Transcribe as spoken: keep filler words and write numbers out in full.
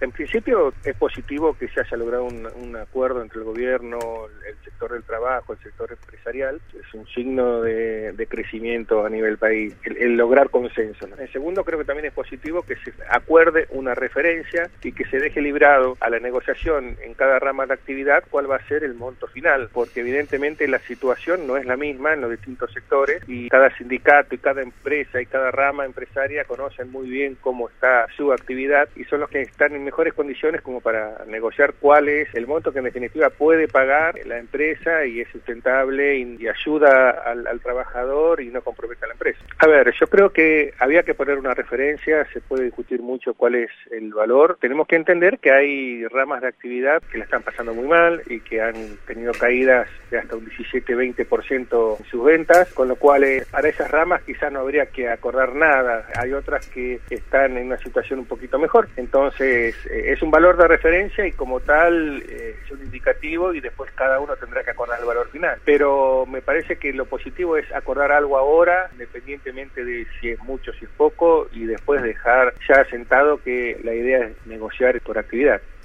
En principio es positivo que se haya logrado un, un acuerdo entre el gobierno, el sector del trabajo, el sector empresarial. Es un signo de, de crecimiento a nivel país, el, el lograr consenso, ¿no? En segundo, creo que también es positivo que se acuerde una referencia y que se deje librado a la negociación en cada rama de actividad cuál va a ser el monto final, porque evidentemente la situación no es la misma en los distintos sectores y cada sindicato y cada empresa y cada rama empresaria conocen muy bien cómo está su actividad y son los que están en mejores condiciones como para negociar cuál es el monto que en definitiva puede pagar la empresa y es sustentable y, y ayuda al, al trabajador y no compromete a la empresa. A ver, yo creo que había que poner una referencia, se puede discutir mucho cuál es el valor. Tenemos que entender que hay ramas de actividad que la están pasando muy mal y que han tenido caídas de hasta un diecisiete a veinte por ciento en sus ventas, con lo cual eh, para esas ramas quizás no habría que acordar nada. Hay otras que están en una situación un poquito mejor. Entonces, eh, es un valor de referencia y como tal eh, es un indicativo y después cada uno tendrá que acordar el valor final. Pero me parece que lo positivo es acordar algo ahora, independientemente de si es mucho, si es poco, y después dejar ya sentado que la idea es negociar por actividad.